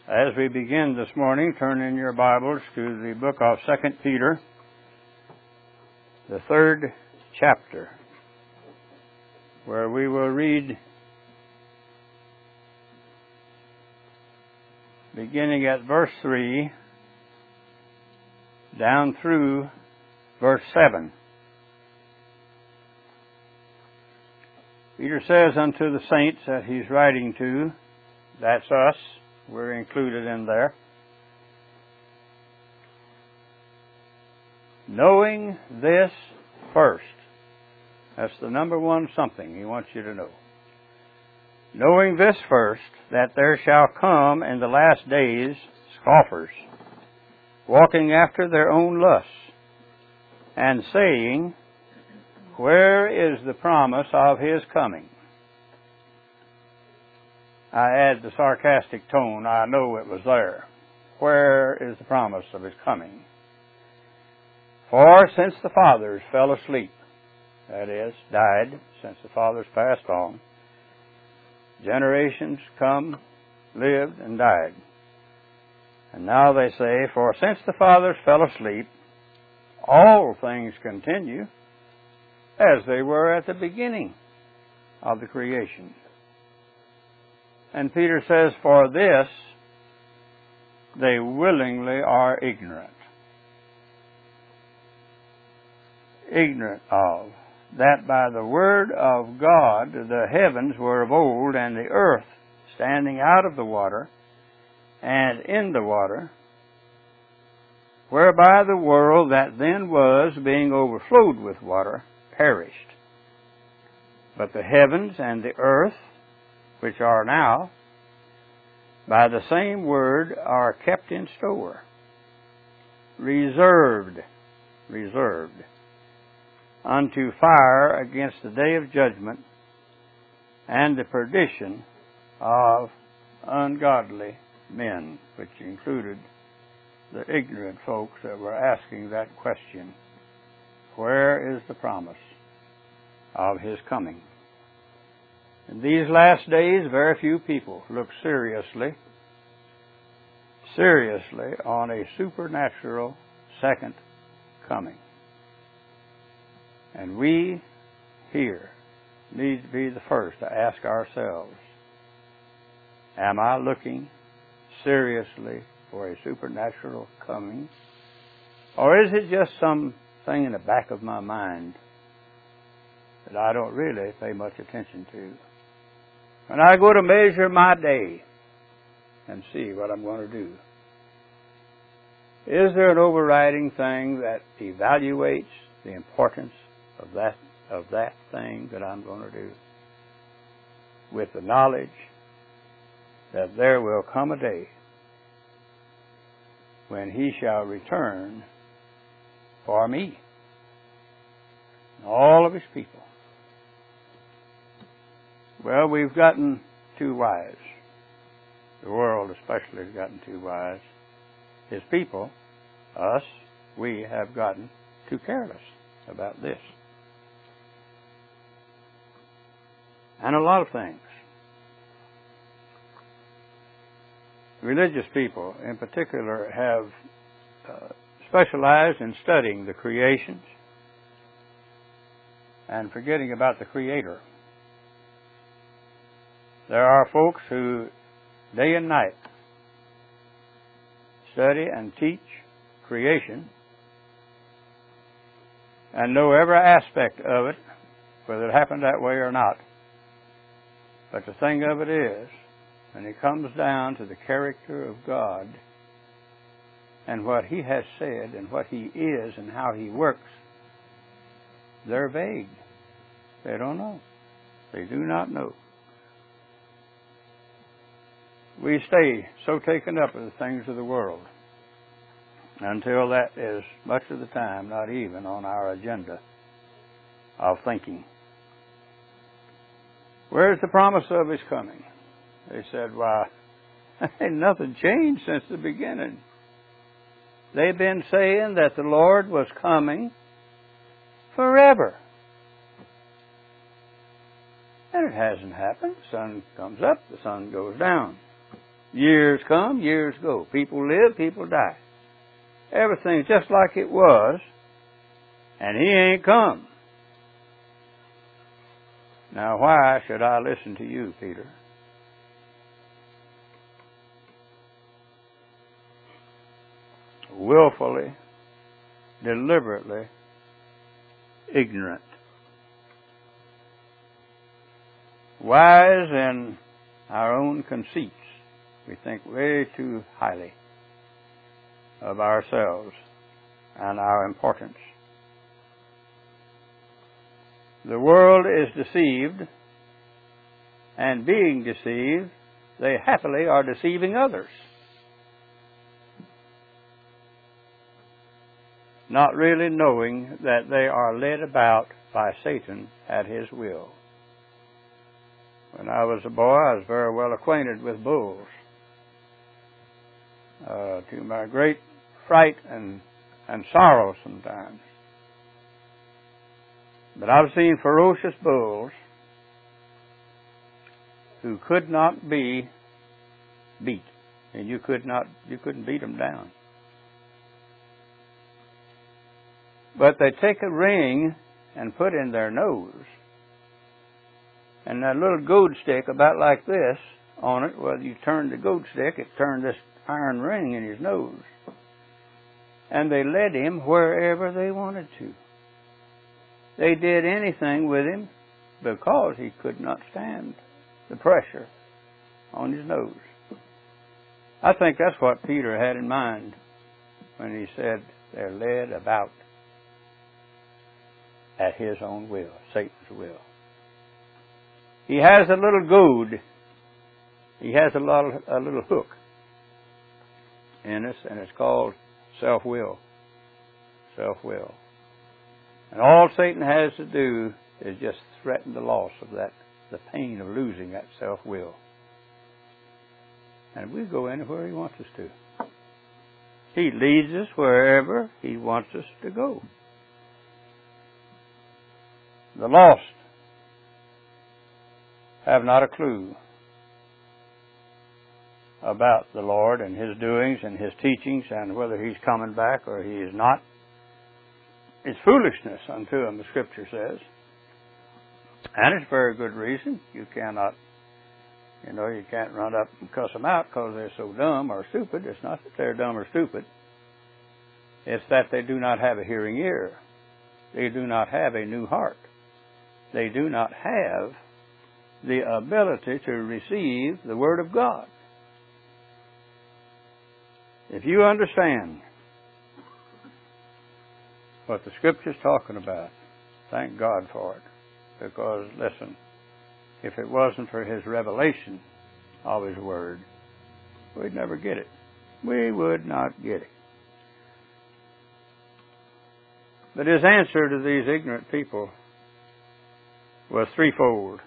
As we begin this morning, turn in your Bibles to the book of 2 Peter, the 3rd chapter, where we will read beginning at verse 3 down through verse 7. Peter says unto the saints that he's writing to, that's us, we're included in there, knowing this first. That's the number one something he wants you to know. Knowing this first, that there shall come in the last days scoffers, walking after their own lusts, and saying, where is the promise of his coming? I add the sarcastic tone. I know it was there. Where is the promise of his coming? For since the fathers fell asleep, that is, died, since the fathers passed on, generations come, lived, and died. And now they say, for since the fathers fell asleep, all things continue as they were at the beginning of the creation. And Peter says, for this they willingly are ignorant. Ignorant of that by the word of God the heavens were of old, and the earth standing out of the water and in the water, whereby the world that then was, being overflowed with water, perished. But the heavens and the earth, which are now, by the same word are kept in store, reserved unto fire against the day of judgment and the perdition of ungodly men, which included the ignorant folks that were asking that question, where is the promise of his coming? In these last days, very few people look seriously on a supernatural second coming. And we here need to be the first to ask ourselves, am I looking seriously for a supernatural coming? Or is it just something in the back of my mind that I don't really pay much attention to? When I go to measure my day and see what I'm going to do, is there an overriding thing that evaluates the importance of that thing that I'm going to do, with the knowledge that there will come a day when he shall return for me and all of his people? Well, we've gotten too wise. The world especially has gotten too wise. His people, us, we have gotten too careless about this. And a lot of things. Religious people, in particular, have specialized in studying the creations and forgetting about the Creator. There are folks who, day and night, study and teach creation and know every aspect of it, whether it happened that way or not. But the thing of it is, when it comes down to the character of God and what he has said and what he is and how he works, they're vague. They don't know. They do not know. We stay so taken up with the things of the world until that is much of the time not even on our agenda of thinking. Where's the promise of his coming? They said, why, ain't nothing changed since the beginning. They've been saying that the Lord was coming forever. And it hasn't happened. The sun comes up, the sun goes down. Years come, years go. People live, people die. Everything's just like it was, and He ain't come. Now why should I listen to you, Peter? Willfully, deliberately ignorant. Wise in our own conceits. We think way too highly of ourselves and our importance. The world is deceived, and being deceived, they happily are deceiving others, not really knowing that they are led about by Satan at his will. When I was a boy, I was very well acquainted with bulls. To my great fright and sorrow sometimes. But I've seen ferocious bulls who could not be beat, and you couldn't beat them down. But they take a ring and put in their nose, and that little goad stick about like this on it, well, you turn the goad stick, it turned this iron ring in his nose. And they led him wherever they wanted to. They did anything with him because he could not stand the pressure on his nose. I think that's what Peter had in mind when he said they're led about at his own will, Satan's will. He has a little goad. He has a little hook in us, and it's called self-will. Self-will. And all Satan has to do is just threaten the loss of that, the pain of losing that self-will. And we go anywhere he wants us to. He leads us wherever he wants us to go. The lost have not a clue about the Lord and His doings and His teachings and whether He's coming back or He is not. It's foolishness unto them, the Scripture says. And it's a very good reason. You cannot, you can't run up and cuss them out because they're so dumb or stupid. It's not that they're dumb or stupid. It's that they do not have a hearing ear. They do not have a new heart. They do not have the ability to receive the Word of God. If you understand what the Scripture's talking about, thank God for it. Because, listen, if it wasn't for His revelation of His Word, we'd never get it. We would not get it. But His answer to these ignorant people was threefold.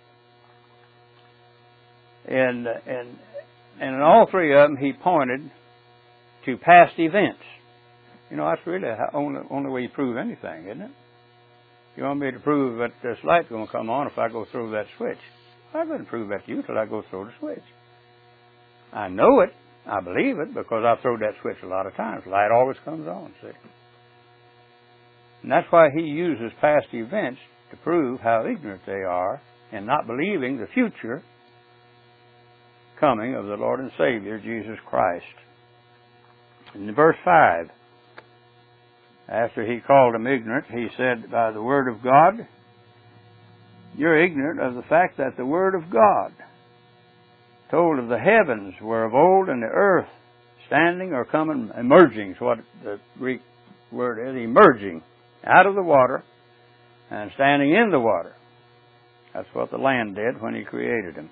And in all three of them, He pointed to past events. That's really the only way you prove anything, isn't it? You want me to prove that this light's going to come on if I go throw that switch. I couldn't prove that to you till I go throw the switch. I know it. I believe it because I've thrown that switch a lot of times. Light always comes on, see. And that's why He uses past events to prove how ignorant they are in not believing the future coming of the Lord and Savior, Jesus Christ. In verse 5, after He called them ignorant, He said, by the Word of God, you're ignorant of the fact that the Word of God told of the heavens were of old and the earth standing or coming, emerging is what the Greek word is, emerging out of the water and standing in the water. That's what the land did when He created them.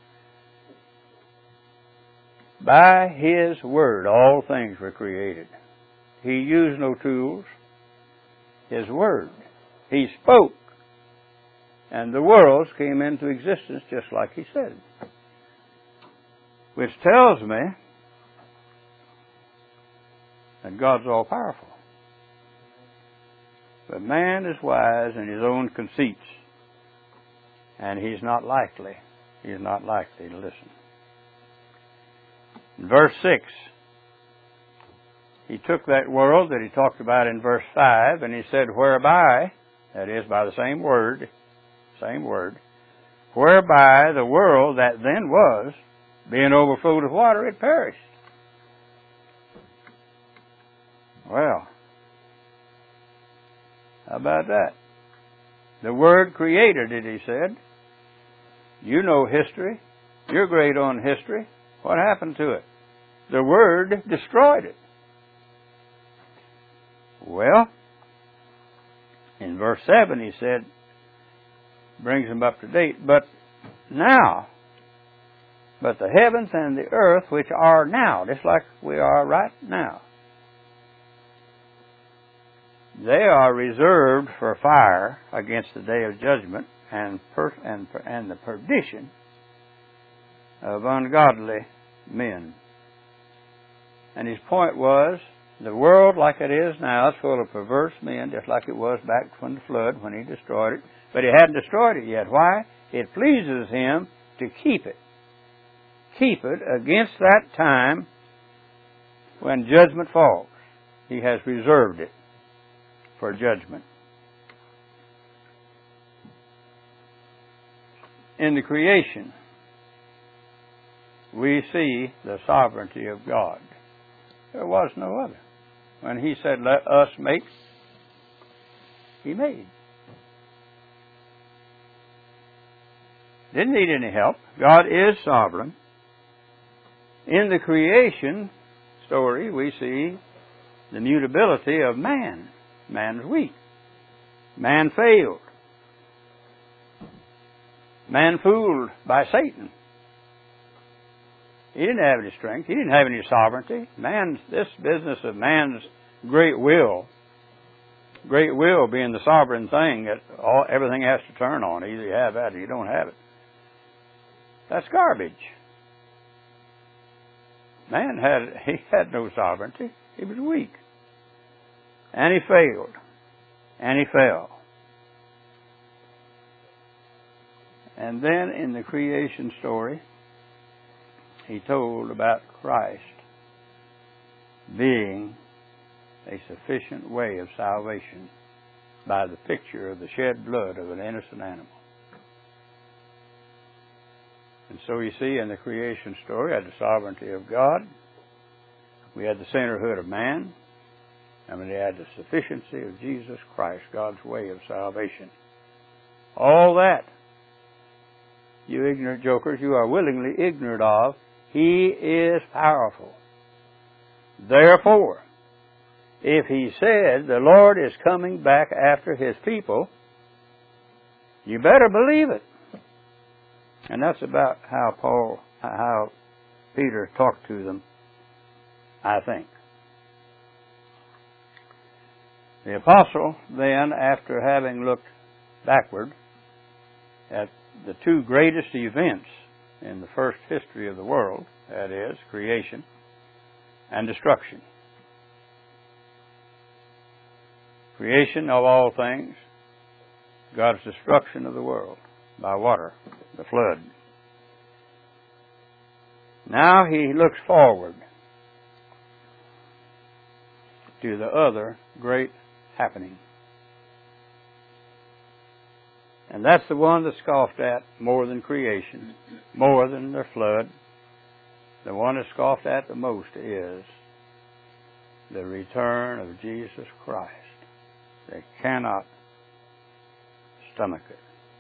By His Word, all things were created. He used no tools. His Word. He spoke. And the worlds came into existence just like He said. Which tells me that God's all-powerful. But man is wise in his own conceits. And he's not likely to listen. In verse 6, he took that world that he talked about in verse 5, and he said, whereby, that is, by the same word, whereby the world that then was, being overflowed with water, it perished. Well, how about that? The Word created it, he said. You know history. You're great on history. What happened to it? The Word destroyed it. Well, in verse 7 he said, brings him up to date, but the heavens and the earth which are now, just like we are right now, they are reserved for fire against the day of judgment and the perdition of ungodly men. And his point was, the world like it is now is full of perverse men, just like it was back from the flood when he destroyed it. But he hadn't destroyed it yet. Why? It pleases him to keep it. Keep it against that time when judgment falls. He has reserved it for judgment. In the creation, we see the sovereignty of God. There was no other. When he said, let us make, he made. Didn't need any help. God is sovereign. In the creation story, we see the mutability of man. Man's weak. Man failed. Man fooled by Satan. He didn't have any strength. He didn't have any sovereignty. This business of man's great will being the sovereign thing that everything has to turn on. Either you have that or you don't have it. That's garbage. Man had no sovereignty. He was weak. And he failed. And he fell. And then in the creation story, he told about Christ being a sufficient way of salvation by the picture of the shed blood of an innocent animal. And so you see in the creation story, we had the sovereignty of God. We had the centerhood of man. And we had the sufficiency of Jesus Christ, God's way of salvation. All that, you ignorant jokers, you are willingly ignorant of. He is powerful. Therefore, if he said the Lord is coming back after his people, you better believe it. And that's about how Peter talked to them, I think. The apostle then, after having looked backward at the two greatest events in the first history of the world, that is, creation and destruction. Creation of all things, God's destruction of the world by water, the flood. Now he looks forward to the other great happening. And that's the one that's scoffed at more than creation, more than the flood. The one that's scoffed at the most is the return of Jesus Christ. They cannot stomach it.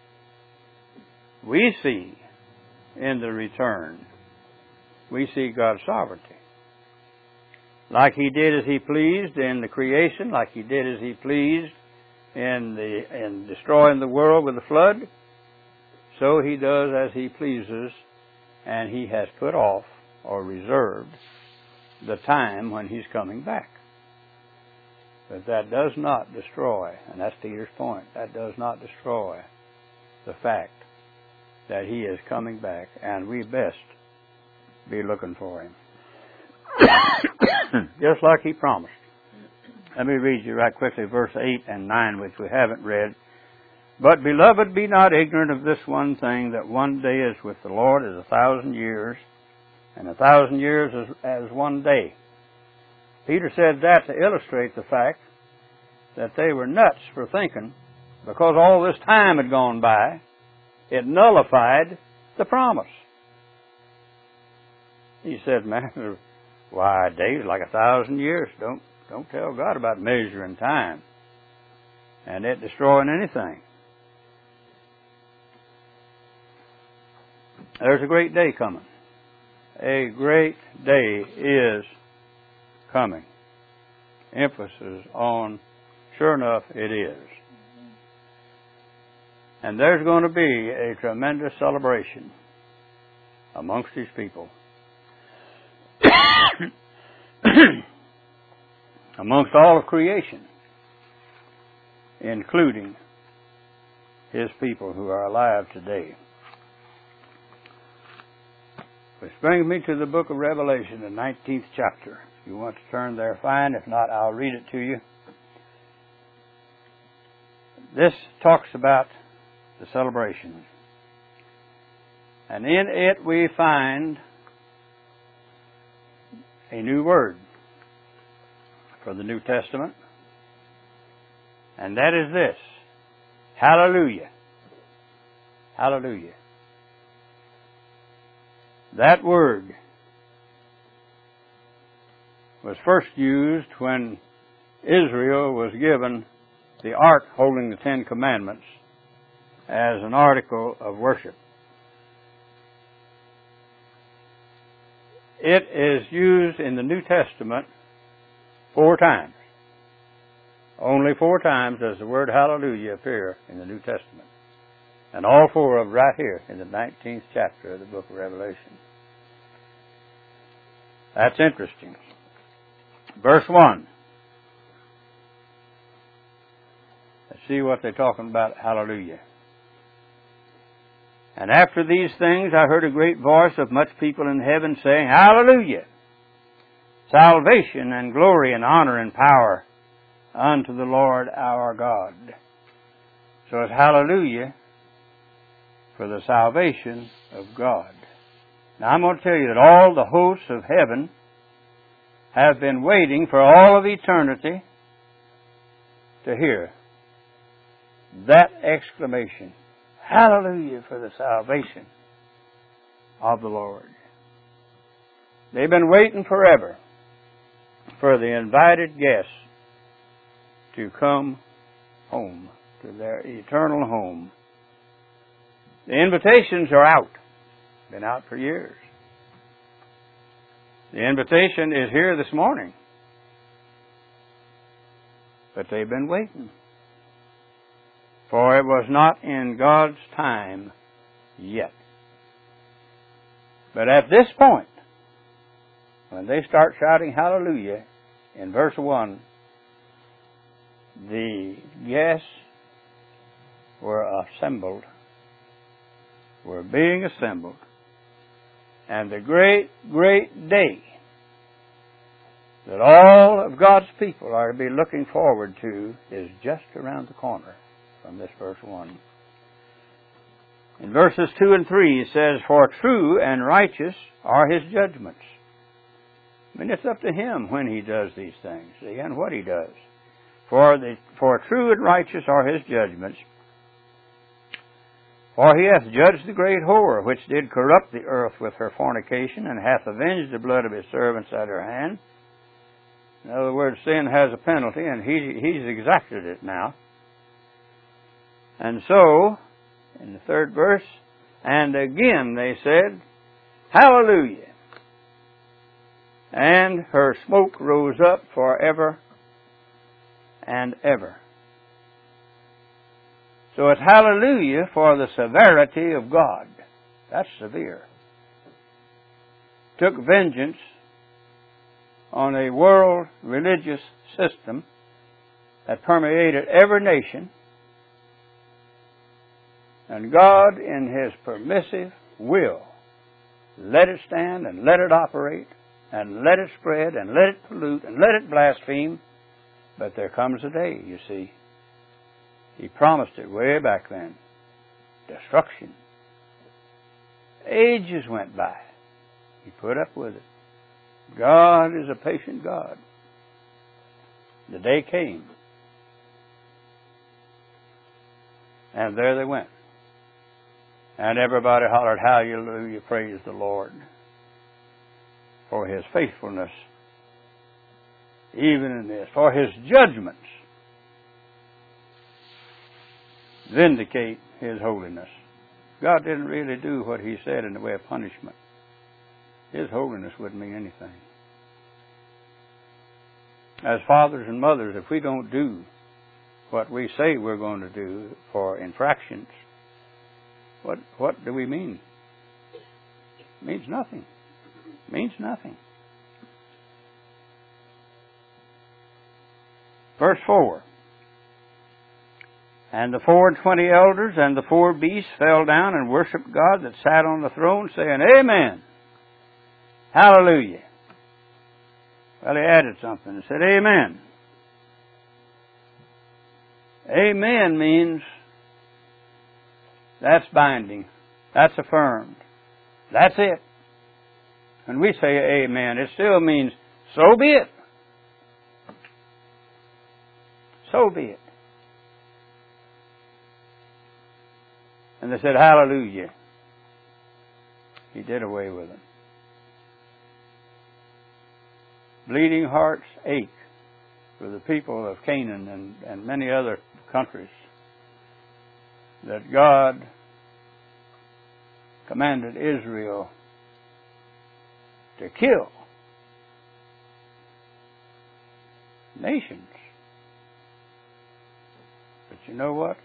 We see in the return, we see God's sovereignty. Like he did as he pleased in the creation, like he did as he pleased in destroying the world with the flood, so he does as he pleases, and he has put off or reserved the time when he's coming back. But that does not destroy, and that's Peter's point, that does not destroy the fact that he is coming back, and we best be looking for him. Just like he promised. Let me read you right quickly verse 8 and 9, which we haven't read. But, beloved, be not ignorant of this one thing, that one day is with the Lord as 1,000 years, and 1,000 years as one day. Peter said that to illustrate the fact that they were nuts for thinking, because all this time had gone by, it nullified the promise. He said, man, why, a day is like 1,000 years. Don't tell God about measuring time and it destroying anything. There's a great day coming. A great day is coming. Emphasis on, sure enough, it is. And there's going to be a tremendous celebration amongst His people. Amongst all of creation, including His people who are alive today. Which brings me to the book of Revelation, the 19th chapter. If you want to turn there, fine. If not, I'll read it to you. This talks about the celebration. And in it we find a new word for the New Testament. And that is this: hallelujah. Hallelujah. That word was first used when Israel was given the ark holding the Ten Commandments as an article of worship. It is used in the New Testament 4 times. Only 4 times does the word hallelujah appear in the New Testament. And all 4 of them right here in the 19th chapter of the book of Revelation. That's interesting. Verse 1. Let's see what they're talking about, hallelujah. And after these things I heard a great voice of much people in heaven saying, hallelujah! Salvation and glory and honor and power unto the Lord our God. So it's hallelujah for the salvation of God. Now I'm going to tell you that all the hosts of heaven have been waiting for all of eternity to hear that exclamation. Hallelujah for the salvation of the Lord. They've been waiting forever for the invited guests to come home, to their eternal home. The invitations are out. Been out for years. The invitation is here this morning. But they've been waiting. For it was not in God's time yet. But at this point, when they start shouting hallelujah, in verse 1, the guests were assembled, were being assembled, and the great, great day that all of God's people are to be looking forward to is just around the corner from this verse 1. In verses 2 and 3 it says, for true and righteous are His judgments. I mean, it's up to Him when He does these things, see, and what He does. For true and righteous are His judgments. For He hath judged the great whore, which did corrupt the earth with her fornication, and hath avenged the blood of His servants at her hand. In other words, sin has a penalty, and He's exacted it now. And so, in the 3rd verse, and again they said, hallelujah. And her smoke rose up forever and ever. So it's hallelujah for the severity of God. That's severe. Took vengeance on a world religious system that permeated every nation. And God, in His permissive will, let it stand and let it operate and let it spread and let it pollute and let it blaspheme. But there comes a day, you see. He promised it way back then. Destruction. Ages went by. He put up with it. God is a patient God. The day came. And there they went. And everybody hollered, hallelujah, praise the Lord for His faithfulness, even in this, for His judgments vindicate His holiness. God didn't really do what He said in the way of punishment. His holiness wouldn't mean anything. As fathers and mothers, if we don't do what we say we're going to do for infractions, what do we mean? It means nothing. It means nothing. Verse 4. And the 24 elders and the 4 beasts fell down and worshipped God that sat on the throne, saying, Amen. Hallelujah. Well, he added something and said, Amen. Amen means that's binding. That's affirmed. That's it. When we say amen, it still means so be it. So be it. And they said, hallelujah. He did away with it. Bleeding hearts ache for the people of Canaan and many other countries that God commanded Israel to kill nations. But you know what?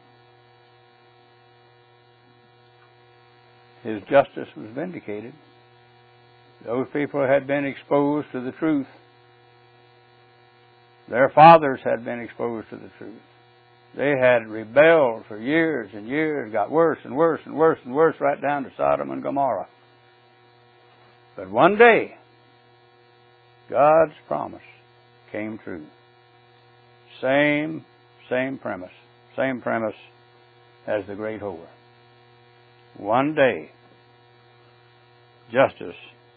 His justice was vindicated. Those people had been exposed to the truth. Their fathers had been exposed to the truth. They had rebelled for years and years, got worse and worse and worse and worse, right down to Sodom and Gomorrah. But one day, God's promise came true. Same premise. Same premise as the great whore. One day, justice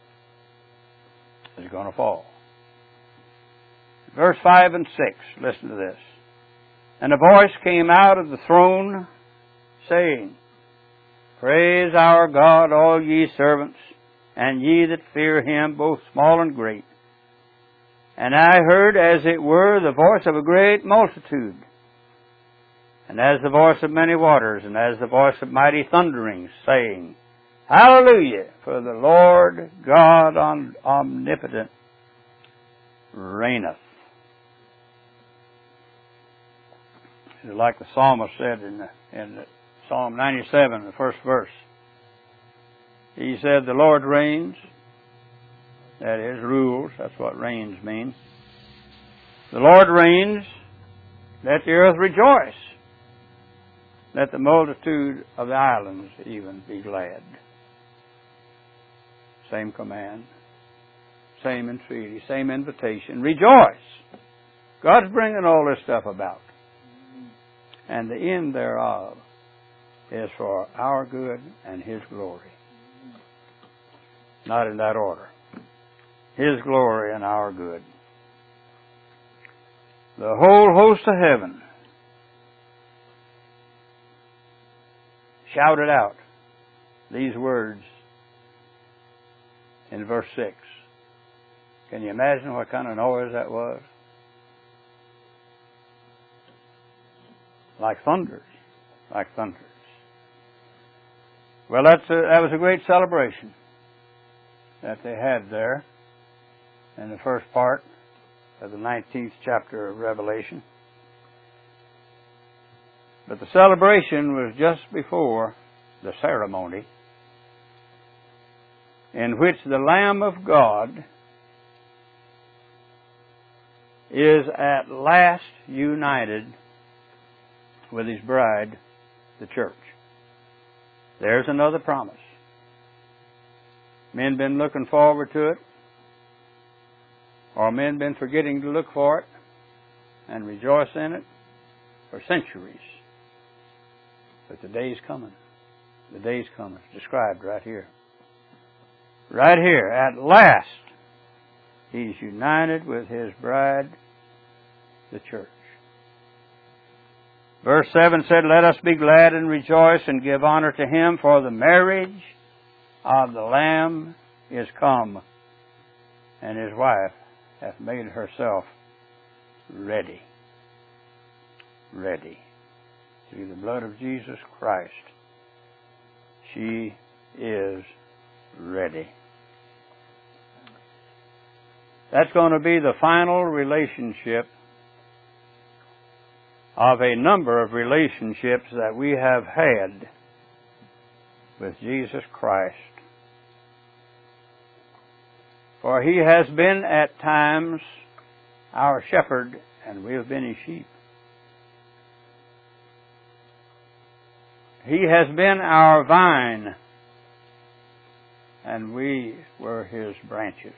is going to fall. Verse 5 and 6, listen to this. And a voice came out of the throne, saying, Praise our God, all ye servants, and ye that fear Him, both small and great. And I heard, as it were, the voice of a great multitude, and as the voice of many waters, and as the voice of mighty thunderings, saying, Hallelujah, for the Lord God omnipotent reigneth. Like the psalmist said in Psalm 97, the first verse. He said, the Lord reigns. That is, rules. That's what reigns means. The Lord reigns. Let the earth rejoice. Let the multitude of the islands even be glad. Same command. Same entreaty. Same invitation. Rejoice. God's bringing all this stuff about. And the end thereof is for our good and His glory. Not in that order. His glory and our good. The whole host of heaven shouted out these words in verse 6. Can you imagine what kind of noise that was? Like thunders. Like thunders. Well, that was a great celebration that they had there in the first part of the 19th chapter of Revelation. But the celebration was just before the ceremony in which the Lamb of God is at last united with His bride, the church. There's another promise. Men been looking forward to it, or men been forgetting to look for it and rejoice in it for centuries. But the day's coming. The day's coming. It's described right here. Right here, at last, He's united with His bride, the church. Verse 7 said, "Let us be glad and rejoice and give honor to Him, for the marriage of the Lamb is come, and His wife hath made herself ready." Ready. Through the blood of Jesus Christ, she is ready. That's going to be the final relationship of a number of relationships that we have had with Jesus Christ. For He has been at times our shepherd, and we have been His sheep. He has been our vine, and we were His branches.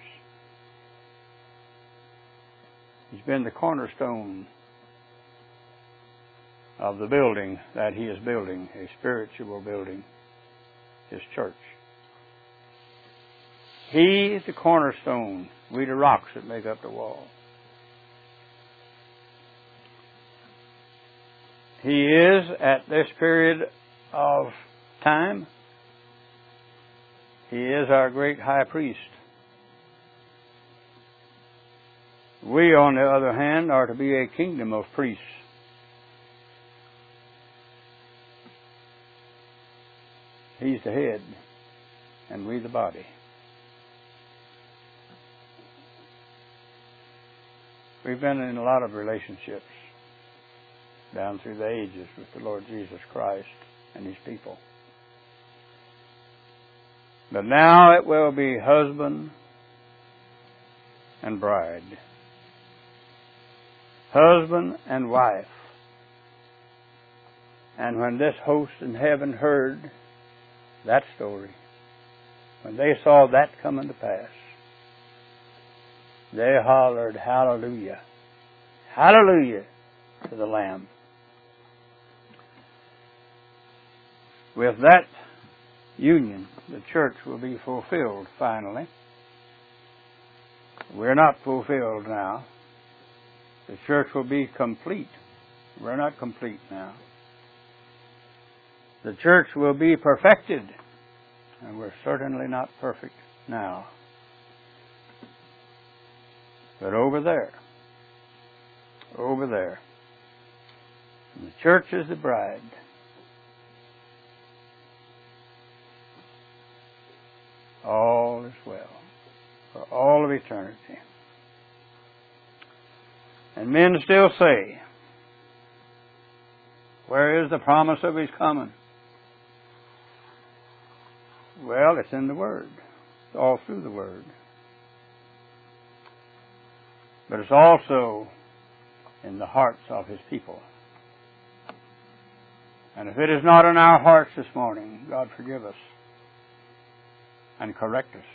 He's been the cornerstone of the building that He is building, a spiritual building, His church. He, the cornerstone, we the rocks that make up the wall. He is, at this period of time, He is our great high priest. We, on the other hand, are to be a kingdom of priests. He's the head, and we the body. We've been in a lot of relationships down through the ages with the Lord Jesus Christ and His people. But now it will be husband and bride. Husband and wife. And when this host in heaven heard that story, when they saw that coming to pass, they hollered, "Hallelujah! Hallelujah to the Lamb." With that union, the church will be fulfilled finally. We're not fulfilled now. The church will be complete. We're not complete now. The church will be perfected, and we're certainly not perfect now. But over there, the church is the bride. All is well for all of eternity. And men still say, "Where is the promise of His coming?" Well, it's in the Word. It's all through the Word. But it's also in the hearts of His people. And if it is not in our hearts this morning, God forgive us and correct us,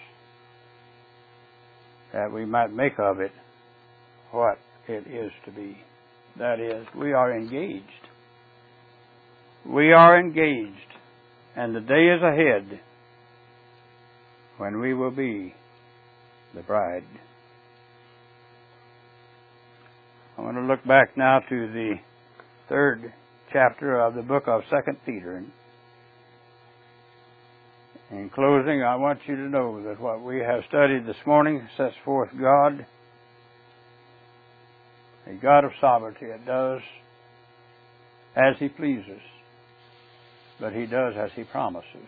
that we might make of it what it is to be. That is, we are engaged. We are engaged, and the day is ahead when we will be the bride. I want to look back now to the 3rd chapter of the book of 2 Peter. In closing, I want you to know that what we have studied this morning sets forth God, a God of sovereignty that does as He pleases, but He does as He promises.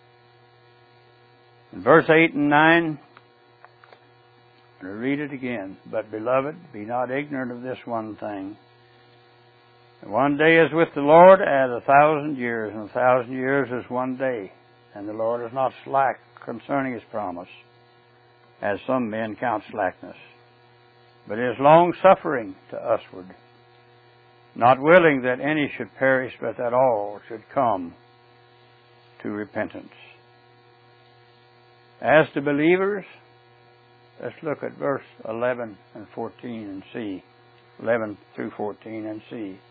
In verse 8 and 9, I'm going to read it again. "But, beloved, be not ignorant of this one thing. One day is with the Lord as 1,000 years, and 1,000 years is one day. And the Lord is not slack concerning His promise, as some men count slackness, but is long-suffering to usward, not willing that any should perish, but that all should come to repentance." As to believers, let's look at verse 11 and 14 and see, 11 through 14, and see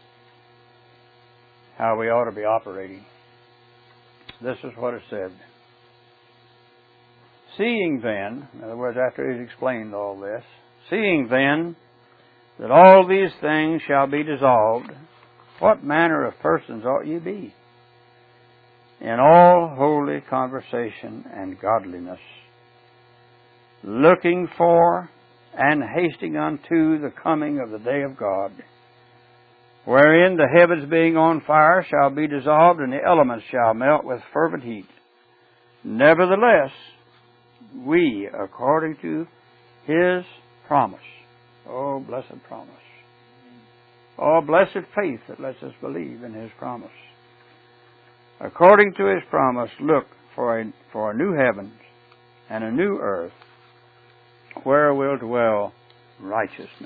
how we ought to be operating. This is what it said. Seeing then, in other words, after he's explained all this, seeing then that all these things shall be dissolved, what manner of persons ought ye be? In all holy conversation and godliness, looking for and hasting unto the coming of the day of God, wherein the heavens being on fire shall be dissolved, and the elements shall melt with fervent heat. Nevertheless, we, according to His promise, oh, blessed promise, oh, blessed faith that lets us believe in His promise, according to His promise, look for a new heavens and a new earth, where will dwell righteousness.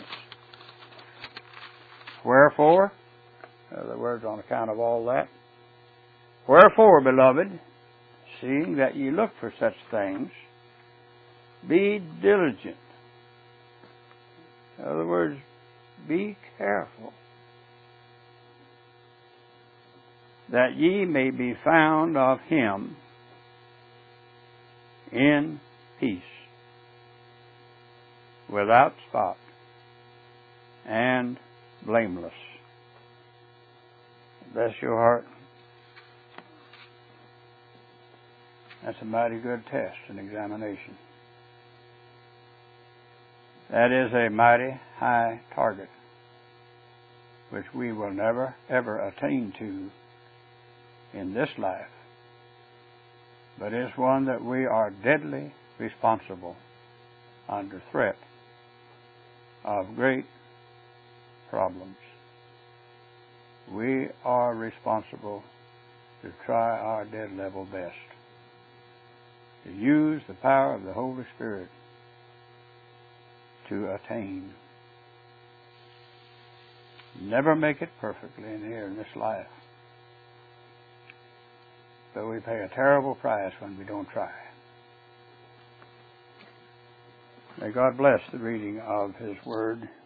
Wherefore, in other words, on account of all that, wherefore, beloved, seeing that ye look for such things, be diligent. In other words, be careful, that ye may be found of Him in peace, without spot, and blameless. Bless your heart. That's a mighty good test and examination. That is a mighty high target, which we will never, ever attain to in this life, but is one that we are deadly responsible under threat of great problems. We are responsible to try our dead level best, to use the power of the Holy Spirit to attain. Never make it perfectly in here in this life, but we pay a terrible price when we don't try. May God bless the reading of His Word.